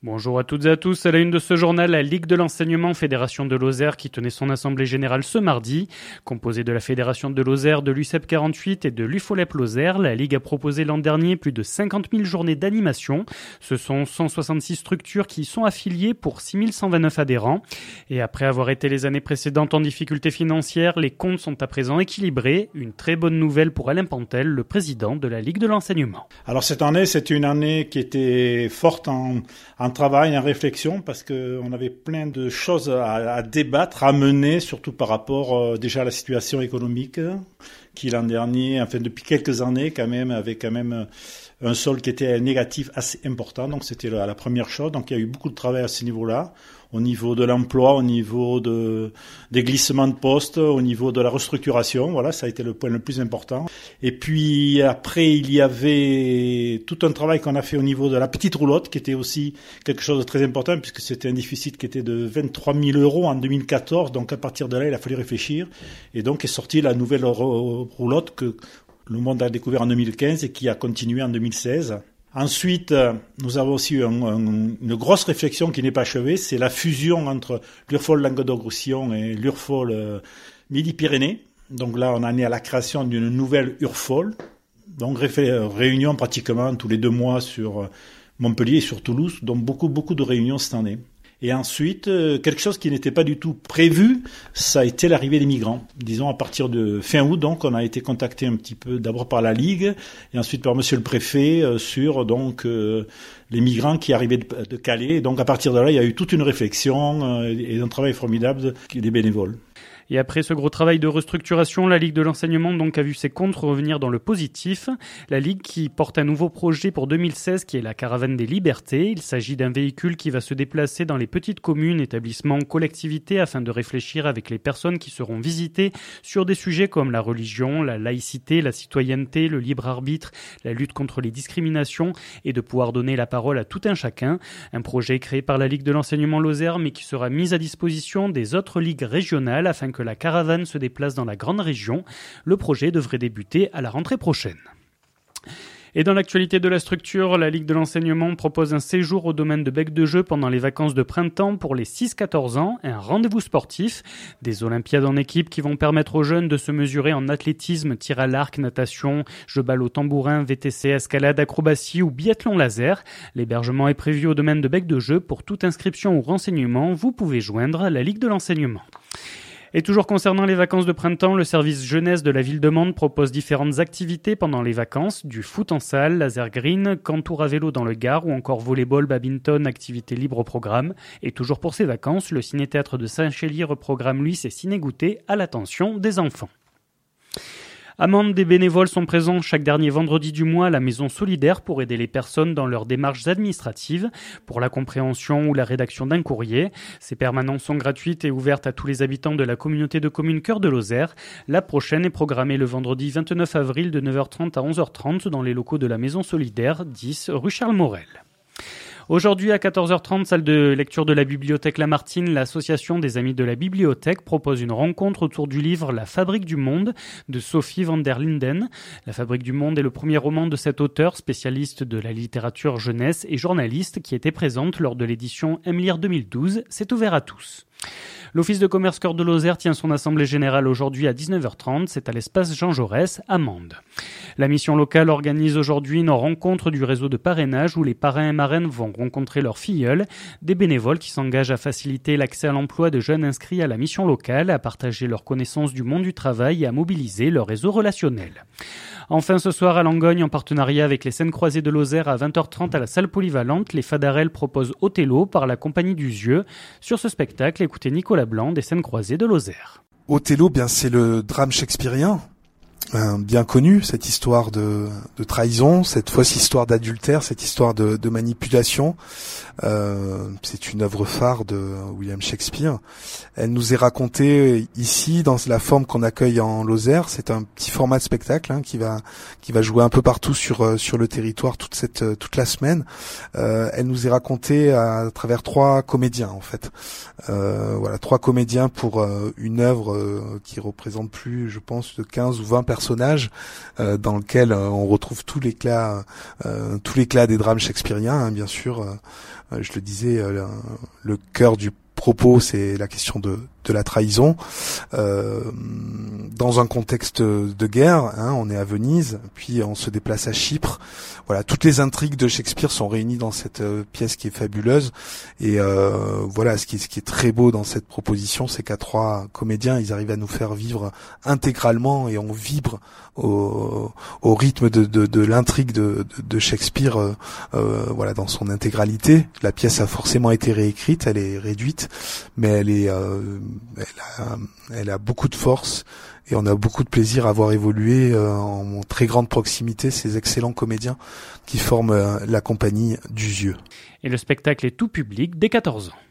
Bonjour à toutes et à tous. À la une de ce journal, la Ligue de l'enseignement Fédération de Lozère qui tenait son assemblée générale ce mardi. Composée de la Fédération de Lozère, de l'UCEP 48 et de l'UFOLEP Lozère, la Ligue a proposé l'an dernier plus de 50 000 journées d'animation. Ce sont 166 structures qui y sont affiliées pour 6 129 adhérents. Et après avoir été les années précédentes en difficulté financière, les comptes sont à présent équilibrés. Une très bonne nouvelle pour Alain Pantel, le président de la Ligue de l'enseignement. Alors cette année, c'est une année qui était forte en travail, en réflexion, parce qu'on avait plein de choses à débattre, à mener, surtout par rapport déjà à la situation économique, qui l'an dernier, enfin depuis quelques années quand même, avait quand même un solde qui était négatif assez important. Donc c'était la première chose. Donc il y a eu beaucoup de travail à ce niveau-là, au niveau de l'emploi, au niveau des glissements de postes, au niveau de la restructuration. Voilà, ça a été le point le plus important. Et puis après, il y avait tout un travail qu'on a fait au niveau de la petite roulotte, qui était aussi quelque chose de très important, puisque c'était un déficit qui était de 23 000 € en 2014. Donc à partir de là, il a fallu réfléchir. Et donc est sortie la nouvelle roulotte que le monde a découvert en 2015 et qui a continué en 2016. Ensuite, nous avons aussi une grosse réflexion qui n'est pas achevée, c'est la fusion entre l'URFOL Languedoc-Roussillon et l'URFOL Midi-Pyrénées. Donc là, on en est à la création d'une nouvelle URFOL. Donc réunion pratiquement tous les 2 mois sur Montpellier et sur Toulouse, donc beaucoup de réunions cette année. Et ensuite, quelque chose qui n'était pas du tout prévu, ça a été l'arrivée des migrants. Disons, à partir de fin août, donc, on a été contacté un petit peu d'abord par la Ligue et ensuite par monsieur le préfet sur donc les migrants qui arrivaient de Calais. Et donc, à partir de là, il y a eu toute une réflexion et un travail formidable des bénévoles. Et après ce gros travail de restructuration, la Ligue de l'enseignement donc a vu ses comptes revenir dans le positif. La Ligue qui porte un nouveau projet pour 2016 qui est la Caravane des Libertés. Il s'agit d'un véhicule qui va se déplacer dans les petites communes, établissements, collectivités afin de réfléchir avec les personnes qui seront visitées sur des sujets comme la religion, la laïcité, la citoyenneté, le libre arbitre, la lutte contre les discriminations et de pouvoir donner la parole à tout un chacun. Un projet créé par la Ligue de l'enseignement Lozère mais qui sera mis à disposition des autres ligues régionales afin que la caravane se déplace dans la grande région. Le projet devrait débuter à la rentrée prochaine. Et dans l'actualité de la structure, la Ligue de l'enseignement propose un séjour au domaine de Bec de Jeu pendant les vacances de printemps pour les 6-14 ans, un rendez-vous sportif, des olympiades en équipe qui vont permettre aux jeunes de se mesurer en athlétisme, tir à l'arc, natation, jeu balle au tambourin, VTC, escalade, acrobatie ou biathlon laser. L'hébergement est prévu au domaine de Bec de Jeu. Pour toute inscription ou renseignement, vous pouvez joindre la Ligue de l'enseignement. Et toujours concernant les vacances de printemps, le service jeunesse de la ville de Mende propose différentes activités pendant les vacances, du foot en salle, laser green, cantour à vélo dans le Gard ou encore volleyball, badminton, activités libres au programme. Et toujours pour ces vacances, le ciné-théâtre de Saint-Chélier reprogramme lui ses ciné-goûters à l'attention des enfants. À Mende, des bénévoles sont présents chaque dernier vendredi du mois à la Maison Solidaire pour aider les personnes dans leurs démarches administratives, pour la compréhension ou la rédaction d'un courrier. Ces permanences sont gratuites et ouvertes à tous les habitants de la communauté de communes Cœur de Lozère. La prochaine est programmée le vendredi 29 avril de 9h30 à 11h30 dans les locaux de la Maison Solidaire, 10 rue Charles Morel. Aujourd'hui à 14h30, salle de lecture de la bibliothèque Lamartine, l'association des amis de la bibliothèque propose une rencontre autour du livre La Fabrique du Monde de Sophie van der Linden. La Fabrique du Monde est le premier roman de cet auteur, spécialiste de la littérature jeunesse et journaliste qui était présente lors de l'édition Emlir 2012. C'est ouvert à tous. L'Office de commerce Cœur de Lozère tient son assemblée générale aujourd'hui à 19h30. C'est à l'espace Jean Jaurès à Mende. La mission locale organise aujourd'hui une rencontre du réseau de parrainage où les parrains et marraines vont rencontrer leurs filleuls, des bénévoles qui s'engagent à faciliter l'accès à l'emploi de jeunes inscrits à la mission locale, à partager leurs connaissances du monde du travail et à mobiliser leur réseau relationnel. Enfin, ce soir à Langogne, en partenariat avec les Scènes Croisées de Lozère à 20h30 à la salle polyvalente, les Fadarelles proposent Othello par la compagnie d'Usieux. Sur ce spectacle, écoutez Nicolas Blanc des Scènes Croisées de Lozère. Othello, bien c'est le drame shakespearien, bien connu, cette histoire de trahison, cette fausse histoire d'adultère, cette histoire de manipulation. C'est une œuvre phare de William Shakespeare. Elle nous est racontée ici dans la forme qu'on accueille en Lozère. C'est un petit format de spectacle qui va jouer un peu partout sur le territoire toute la semaine. Elle nous est racontée à travers 3 comédiens en fait. 3 comédiens pour une œuvre qui représente plus, je pense, de 15 ou 20 personnes personnage dans lequel on retrouve tout l'éclat des drames shakespeariens, hein, bien sûr. Je le disais, le cœur du propos, c'est la question de la trahison. Dans un contexte de guerre, hein, on est à Venise, puis on se déplace à Chypre. Voilà, toutes les intrigues de Shakespeare sont réunies dans cette pièce qui est fabuleuse. Et voilà, ce qui est très beau dans cette proposition, c'est qu'à 3 comédiens, ils arrivent à nous faire vivre intégralement et on vibre au rythme de l'intrigue de Shakespeare, voilà, dans son intégralité. La pièce a forcément été réécrite, elle est réduite, mais elle a beaucoup de force et on a beaucoup de plaisir à voir évoluer en très grande proximité ces excellents comédiens qui forment la compagnie d'Usieux. Et le spectacle est tout public dès 14 ans.